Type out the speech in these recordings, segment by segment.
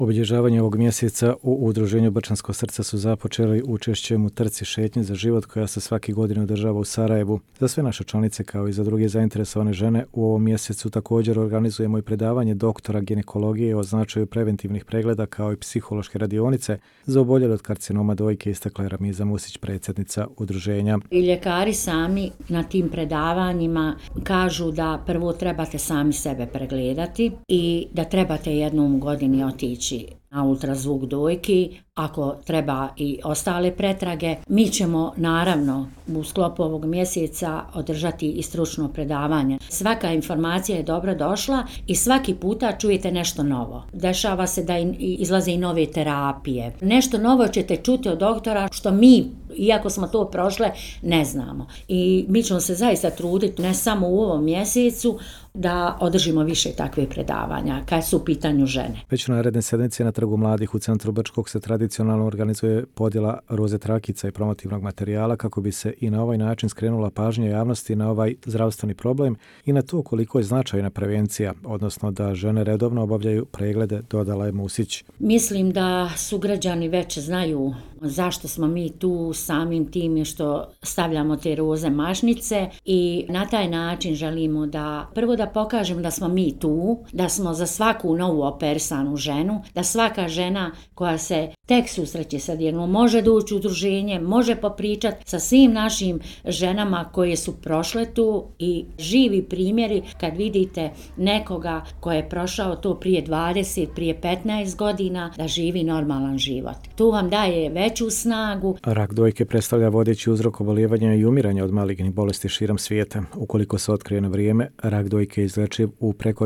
Obilježavanje ovog mjeseca u Udruženju Brčansko srce su započeli učešćem u trci Šetnje za život koja se svake godine održava u Sarajevu. Za sve naše članice kao i za druge zainteresovane žene u ovom mjesecu također organizujemo i predavanje doktora ginekologije o značaju preventivnih pregleda kao i psihološke radionice za oboljele od karcinoma dojke, istakla je Ramiza Musić, predsjednica udruženja. I ljekari sami na tim predavanjima kažu da prvo trebate sami sebe pregledati i da trebate jednom u godini otići na ultrazvuk dojki, ako treba i ostale pretrage. Mi ćemo naravno u sklopu ovog mjeseca održati i stručno predavanje. Svaka informacija je dobro došla i svaki puta čujete nešto novo. Dešava se da izlaze i nove terapije. Nešto novo ćete čuti od doktora što mi, iako smo to prošle, ne znamo. I mi ćemo se zaista truditi, ne samo u ovom mjesecu, da održimo više takve predavanja kad su u pitanju žene. Već na naredne sedmice na Trgu mladih u centru Brčkog se tradicionalno organizuje podjela roze trakica i promotivnog materijala kako bi se i na ovaj način skrenula pažnja javnosti na ovaj zdravstveni problem i na to koliko je značajna prevencija, odnosno da žene redovno obavljaju preglede, dodala je Musić. Mislim da sugrađani već znaju zašto smo mi tu samim tim što stavljamo te roze mašnice i na taj način želimo da prvo da pokažem da smo mi tu, da smo za svaku novu operisanu ženu, da svaka žena koja se tek susreće sa dijelom može doći u udruženje, može popričati sa svim našim ženama koje su prošle tu i živi primjeri kad vidite nekoga ko je prošao to prije 20, prije 15 godina da živi normalan život. Tu vam daje veću snagu. Rak dojke predstavlja vodeći uzrok obolijevanja i umiranja od malignih bolesti širom svijeta. Ukoliko se otkrije na vrijeme, rak dojke je izlečiv u preko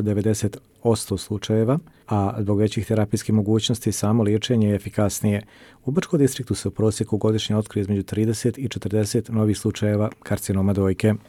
90% slučajeva, a zbog većih terapijskih mogućnosti samo liječenje je efikasnije. U Brčkom distriktu se u prosjeku godišnje otkrije između 30 i 40 novih slučajeva karcinoma dojke.